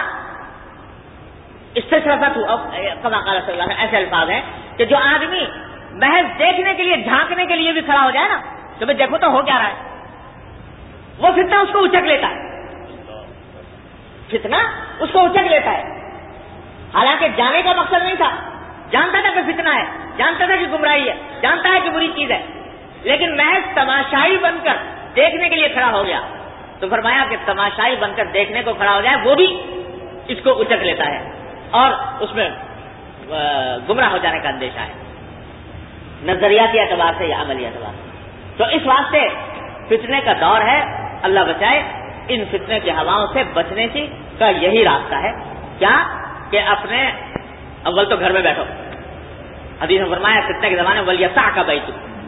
استشرفت ہو، کما قال صلی اللہ علیہ وسلم. ایسے الفاظ ہیں کہ جو آدمی محض دیکھنے کے لیے، جھانکنے کے لیے بھی کھڑا ہو جائے نا کہ میں دیکھو تو ہو کیا رہا ہے، وہ فتنہ اس کو اچک لیتا ہے. فتنہ اس کو اچک لیتا ہے. حالانکہ جانے کا مقصد نہیں تھا، جانتا تھا کہ فتنہ ہے، جانتا تھا کہ گمراہی ہے، جانتا ہے کہ بری چیز ہے، لیکن محض تماشائی بن کر دیکھنے کے لیے کھڑا ہو گیا. تو فرمایا کہ تماشائی بن کر دیکھنے کو کھڑا ہو جائے وہ بھی اس کو اچک لیتا ہے اور اس میں گمراہ ہو جانے کا اندیشہ ہے، نظریاتی اعتبار سے یا عملی اعتبار سے. تو اس واسطے فتنے کا دور ہے، اللہ بچائے. ان فتنے کی ہواؤں سے بچنے کی کا یہی راستہ ہے. کیا کہ اپنے اول تو گھر میں بیٹھو. حدیث میں فرمایا فتنے کے زمانے میں ولیسع کا بیت،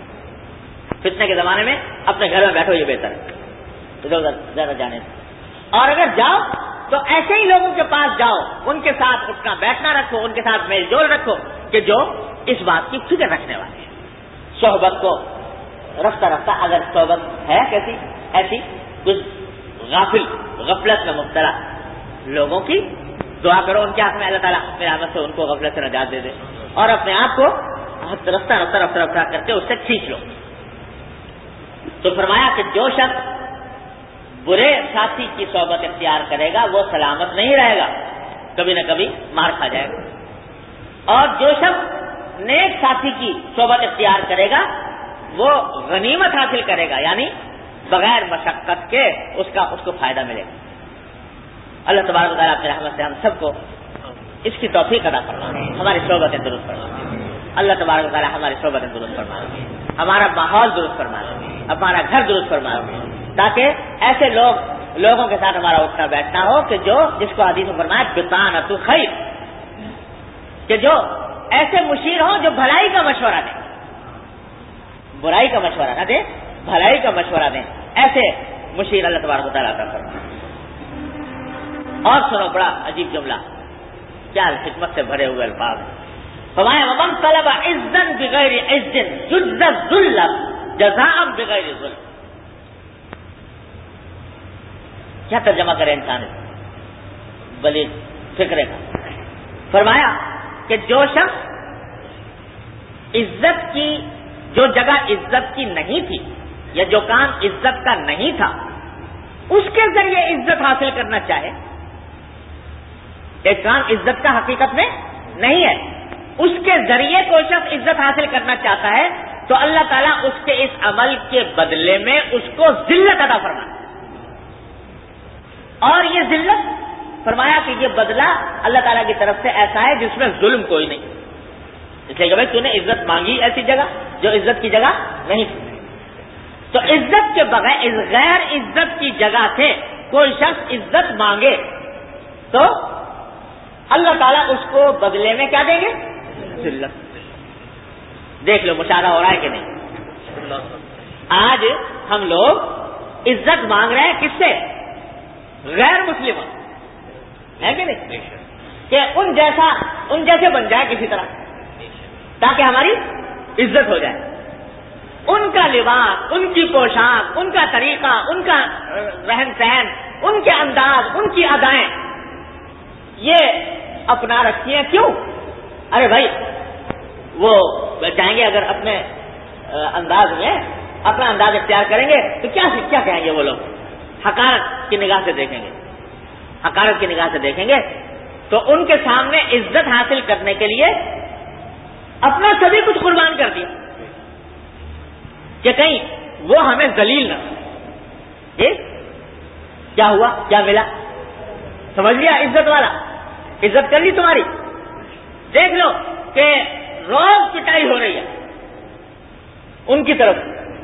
فتنے کے زمانے میں اپنے گھر میں بیٹھو، یہ بہتر ہے ادھر ادھر زیادہ جانے سے. اور اگر جاؤ تو ایسے ہی لوگوں کے پاس جاؤ، ان کے ساتھ اٹھنا بیٹھنا رکھو، ان کے ساتھ میل جول رکھو کہ جو اس بات کی فکر رکھنے والے ہیں. صحبت کو رفتہ رفتہ اگر صحبت ہے کیسی ایسی کچھ غافل غفلت میں مبتلا لوگوں کی، دعا کرو ان کے ہاتھ میں اللہ تعالیٰ اپنے رحمت سے ان کو غفلت سے نجات دے دے، اور اپنے آپ کو رفتہ رفتہ رفتہ رفتہ کر کے اس سے کھینچ لو. تو فرمایا کہ جو شخص برے ساتھی کی صحبت اختیار کرے گا وہ سلامت نہیں رہے گا، کبھی نہ کبھی مار کھا جائے گا. اور جو شخص نیک ساتھی کی صحبت اختیار کرے گا وہ غنیمت حاصل کرے گا، یعنی بغیر مشقت کے اس کا اس کو فائدہ ملے گا. اللہ تبارک و تعالیٰ اپنی رحمت سے ہم سب کو اس کی توفیق عطا فرمائے، ہماری صحبتیں درست فرمائے. اللہ تبارک و تعالیٰ ہماری صحبتیں درست فرمائے، ہمارا ماحول درست فرمائے، ہمارا گھر درست فرمائے، تاکہ ایسے لوگ لوگوں کے ساتھ ہمارا اٹھنا بیٹھنا ہو کہ جو جس کو حدیث میں فرمایا بطانۃ خیر، کہ جو ایسے مشیر ہوں جو بھلائی کا مشورہ دیں، برائی کا مشورہ نہ دیں، بھلائی کا مشورہ دیں. ایسے مشیر اللہ تبارک و تعالیٰ عطا فرمائے. اور سنو بڑا عجیب جملہ، کیا حکمت سے بھرے ہوئے الفاظ ہیں. فرمایا ومن طلب عزا بغیر عز جز الذل جزاء بغیر ظلم. کیا ترجمہ کرے انسان اس بلی فکرے کا. فرمایا کہ جو شخص عزت کی جو جگہ عزت کی نہیں تھی یا جو کام عزت کا نہیں تھا اس کے ذریعے عزت حاصل کرنا چاہے ایک کام عزت کا حقیقت میں نہیں ہے، اس کے ذریعے کوئی شخص عزت حاصل کرنا چاہتا ہے تو اللہ تعالیٰ اس کے اس عمل کے بدلے میں اس کو ذلت عطا فرماتا ہے، اور یہ ذلت فرمایا کہ یہ بدلہ اللہ تعالیٰ کی طرف سے ایسا ہے جس میں ظلم کوئی نہیں، اس لیے کہ بھائی تو نے عزت مانگی ایسی جگہ جو عزت کی جگہ نہیں تھی، تو عزت کے بغیر غیر عزت کی جگہ سے کوئی شخص عزت مانگے تو اللہ تعالیٰ اس کو بدلے میں کیا دیں گے؟ ذلت۔ دیکھ لو مشاہدہ ہو رہا ہے کہ نہیں؟ آج ہم لوگ عزت مانگ رہے ہیں کس سے؟ غیر مسلموں، ہے کہ نہیں؟ کہ ان جیسا ان جیسے بن جائے کسی طرح تاکہ ہماری عزت ہو جائے، ان کا لباس، ان کی پوشاک، ان کا طریقہ، ان کا رہن سہن، ان کے انداز، ان کی ادائیں یہ اپنا رکھی ہیں۔ کیوں؟ ارے بھائی وہ چاہیں گے اگر اپنے انداز میں اپنا انداز اختیار کریں گے تو کیا کیا کہیں گے وہ لوگ؟ حقارت کی نگاہ سے دیکھیں گے، حقارت کی نگاہ سے دیکھیں گے، تو ان کے سامنے عزت حاصل کرنے کے لیے اپنا سبھی کچھ قربان کر دیا کہ کہیں وہ ہمیں ذلیل نہ، یہ کیا ہوا، کیا ملا؟ سمجھ لیا عزت والا، عزت کر لی تمہاری۔ دیکھ لو کہ روز پٹائی ہو رہی ہے ان کی طرف،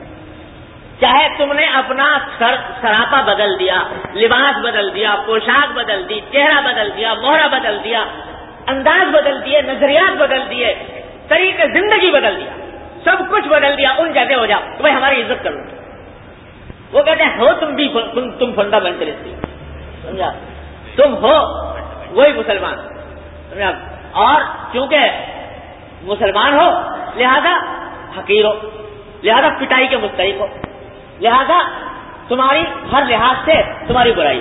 چاہے تم نے اپنا سر سراپا بدل دیا، لباس بدل دیا، پوشاک بدل دی، چہرہ بدل دیا، مہرہ بدل دیا، انداز بدل دیے، نظریات بدل دیے، طریقے زندگی بدل دیا، سب کچھ بدل دیا، ان جیسے ہو جاؤ تو بھائی ہماری عزت کرو۔ وہ کہتے ہیں ہو تم بھی تم فنڈامنٹلسٹ، سمجھا، تم ہو وہی مسلمان، سمجھا، اور چونکہ مسلمان ہو لہذا حقیر ہو، لہذا پٹائی کے مستحق ہو، لہذا تمہاری ہر لحاظ سے تمہاری برائی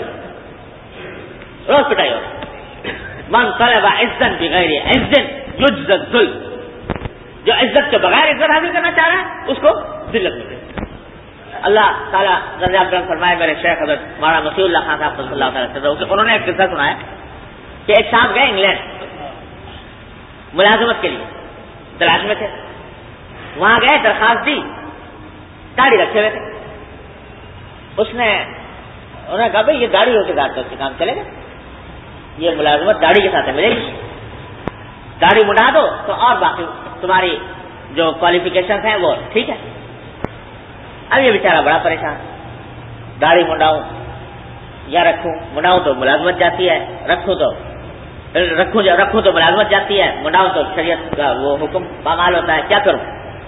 ہو، روز پٹائی ہو۔ من طلب عزت بغیر عزت یجزى الذل، جو عزت کے بغیر عزت حاصل کرنا چاہ رہا ہے اس کو ذلت ملے۔ اللہ تعالیٰ رضی اللہ فرمائے، میرے شیخ حضرت مولانا مسیح اللہ خان صاحب صلی اللہ تعالیٰ وسلم، انہوں نے ایک قصہ سنایا کہ ایک صاحب گئے انگلینڈ ملازمت کے لیے، تلاش میں تھے، وہاں گئے، درخواست دی، داڑھی رکھے ہوئے تھے، اس نے انہوں نے کہا بھائی یہ داڑھی ہو کے ساتھ اس کے کام چلے گا، یہ ملازمت داڑھی کے ساتھ ملے گی، داڑھی مڈا دو تو اور باقی تمہاری جو کوالیفیکیشن ہیں وہ ٹھیک ہے۔ اب یہ بیچارہ بڑا پریشان، داڑھی منڈاؤں یا رکھوں، منڈاؤں تو ملازمت جاتی ہے، رکھوں تو رکھوں رکھوں تو ملازمت جاتی ہے، منڈاؤں تو شریعت کا وہ حکم پامال ہوتا ہے، کیا کروں؟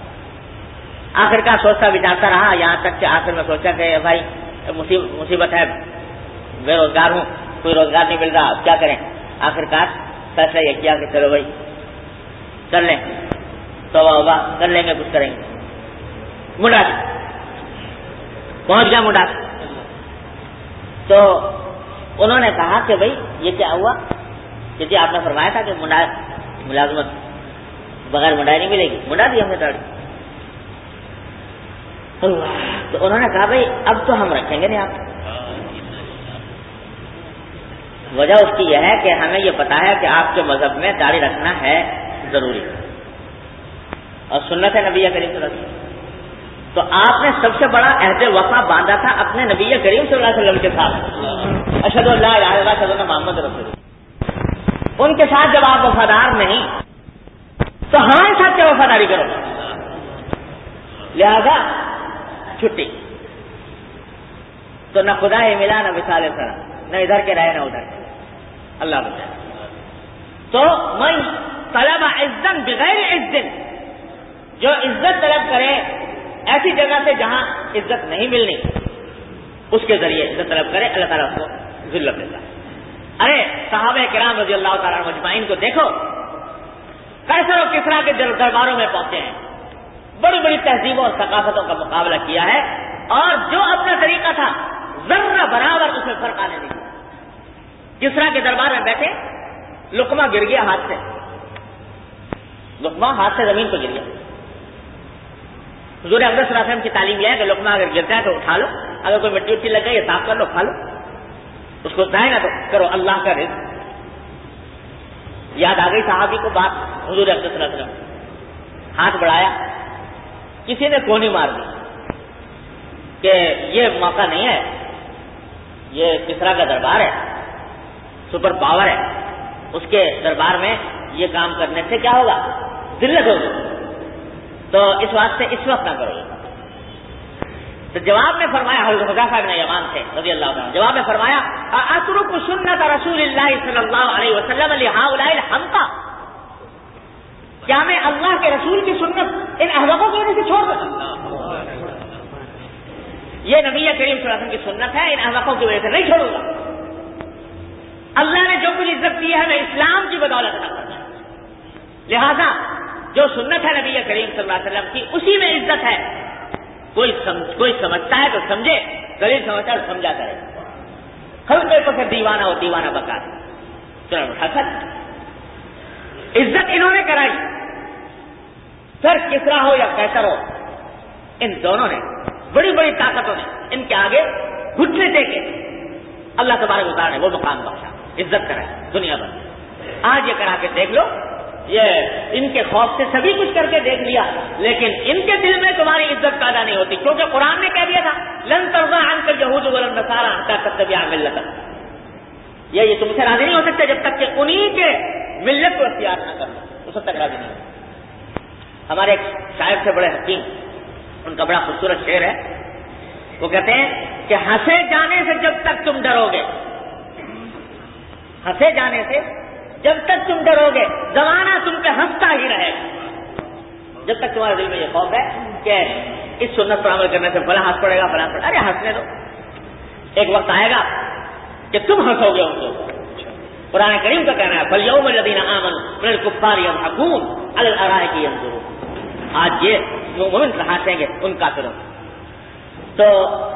آخر کار سوچتا بچارتا رہا، یہاں تک کہ آخر میں سوچا کہ بھائی مصیبت ہے، بے روزگار ہوں، کوئی روزگار نہیں مل رہا، اب کیا کریں؟ آخر کار فیصلہ یہ کیا کہ چلو بھائی کر لیں، توبہ ہوگا کر لیں گے، کچھ کریں گے، منڈا پہنچ گیا منڈا۔ تو انہوں نے کہا کہ بھائی یہ کیا ہوا کہ جی آپ نے فرمایا تھا کہ منڈا ملازمت بغیر منڈائے نہیں ملے گی، منڈا دی ہم نے داڑھی۔ تو انہوں نے کہا بھائی اب تو ہم رکھیں گے نہیں آپ، وجہ اس کی یہ ہے کہ ہمیں یہ پتا ہے کہ آپ کے مذہب میں داڑھی رکھنا ہے ضروری اور سنت ہے نبی کریم صلی اللہ علیہ وسلم، تو آپ نے سب سے بڑا عہد وفا باندھا تھا اپنے نبی کریم صلی اللہ علیہ وسلم کے ساتھ، اشہد ان لا الہ الا اللہ اشہد ان محمد رسول اللہ، ان کے ساتھ جب آپ وفادار نہیں تو ہمارے ساتھ کیا وفاداری کرو؟ لہذا چھٹی، تو نہ خدا ہی ملا نہ وصال سرا، نہ ادھر کے رہے نہ ادھر کے، اللہ بچائے۔ تو من طلب عزت بغیر عزت، جو عزت طلب کرے ایسی جگہ سے جہاں عزت نہیں ملنی، اس کے ذریعے عزت طلب کرے، اللہ تعالیٰ اس کو ذلت دیتا ہے۔ ارے صحابہ کرام رضی اللہ تعالیٰ عنہ مجمعین کو دیکھو، قیصر و کسریٰ کے درباروں میں پہنچے ہیں، بڑی بڑی تہذیبوں اور ثقافتوں کا مقابلہ کیا ہے، اور جو اپنا طریقہ تھا ذرہ برابر اس میں فرق آنے نہیں۔ کسریٰ کے دربار میں بیٹھے، لقمہ گر گیا ہاتھ سے، لقمہ ہاتھ سے زمین پہ گر گیا۔ حضور اقدس صلی اللہ علیہ وسلم کی تعلیم یہ ہے کہ لقمہ اگر گرتا ہے تو اٹھا لو، اگر کوئی مٹی اٹھی لگ گئی صاف کر لو، کھا لو، اس کو چاہے نا تو کرو، اللہ کا رزق۔ یاد آ گئی صحابی کو بات، حضور اقدس صلی اللہ علیہ وسلم ہاتھ بڑھایا، کسی نے کونی مار دی کہ یہ موقع نہیں ہے، یہ کسرا کا دربار ہے، سپر پاور ہے، اس کے دربار میں یہ کام کرنے سے کیا ہوگا؟ ذلت ہوگی، تو اس واسطے اس وقت نہ کرو۔ تو جواب میں فرمایا، حضرت حذیفہ بن یمان تھے رضی اللہ عنہ، جواب میں فرمایا اترک سنت رسول اللہ صلی اللہ علیہ وسلم لہؤلاء الحمقى، کیا میں اللہ کے رسول کی سنت ان احمقوں کی وجہ سے چھوڑ دوں؟ یہ نبی کریم صلی اللہ علیہ وسلم کی سنت ہے، ان احمقوں کی وجہ سے نہیں چھوڑوں گا۔ اللہ نے جو کچھ عزت دی ہے میں اسلام کی بدولت نہ کرنا، لہذا جو سنت ہے نبی کریم صلی اللہ علیہ وسلم کی اسی میں عزت ہے۔ کوئی سمجھ کوئی سمجھتا ہے تو سمجھے، غریب سمجھتا ہے تو سمجھا کرے، خلقے کو پھر دیوانہ ہو دیوانہ بکا چلو حسن عزت انہوں نے کرائی، پھر کسرا ہو یا قیصر ہو، ان دونوں نے بڑی بڑی طاقتوں نے ان کے آگے گھٹنے ٹیکے، اللہ تبارک و تعالیٰ نے وہ مقام بخشا، عزت کرائی دنیا بھر۔ آج یہ کرا کے دیکھ لو، یہ ان کے خوف سے سبھی کچھ کر کے دیکھ لیا، لیکن ان کے دل میں تمہاری عزت پیدا نہیں ہوتی، کیونکہ قرآن نے کہہ دیا تھا لن ترضى عنك اليهود ولا النصارى حتى تتبع ملتهم، یہ یہ تم سے راضی نہیں ہو سکتے جب تک کہ انہی کے ملت کو اختیار نہ کر لو، اس وقت تک راضی نہیں ہو۔ ہمارے ایک شاعر سے بڑے حکیم، ان کا بڑا خوبصورت شعر ہے، وہ کہتے ہیں کہ ہنسے جانے سے جب تک تم ڈرو گے، ہنسے جانے سے جب تک تم ڈرو گے زمانہ تم پہ ہنستا ہی رہے گا، جب تک تمہارے دل میں یہ خوف ہے کہ اس سنت پر عمل کرنے سے فلاں ہنس پڑے گا فلاں پڑے گا، ارے ہنسنے دو، ایک وقت آئے گا کہ تم ہنسو گے ان کو۔ قرآن کریم کا کہنا ہے فَالْيَوْمَ الَّذِينَ آمَنُوا مِنَ الْكُفَّارِ يَضْحَكُونَ عَلَى الْأَرَائِكِ يَنظُرُونَ، آج یہ مومن ہنسیں گے ان کافروں۔ تو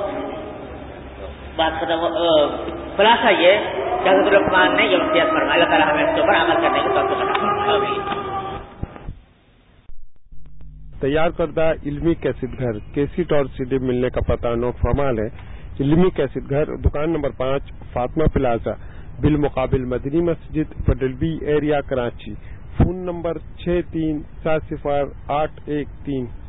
بات ختم، خلاصہ یہ کہ حضرت لقمان نے یہ وصیت فرمایا، اللہ تعالیٰ ہمیں اس کے اوپر عمل کرنے کی توفیق عطا فرمائے۔ تیار کردہ علمی کیسٹ گھر کیسٹ اور سی ڈی ملنے کا پتہ نو فرمال ہے، علمی کیسٹ گھر دکان نمبر پانچ فاطمہ پلازا بالمقابل مدنی مسجد پڈل B area Karachi, phone number چھ تین سات صفر آٹھ ایک تین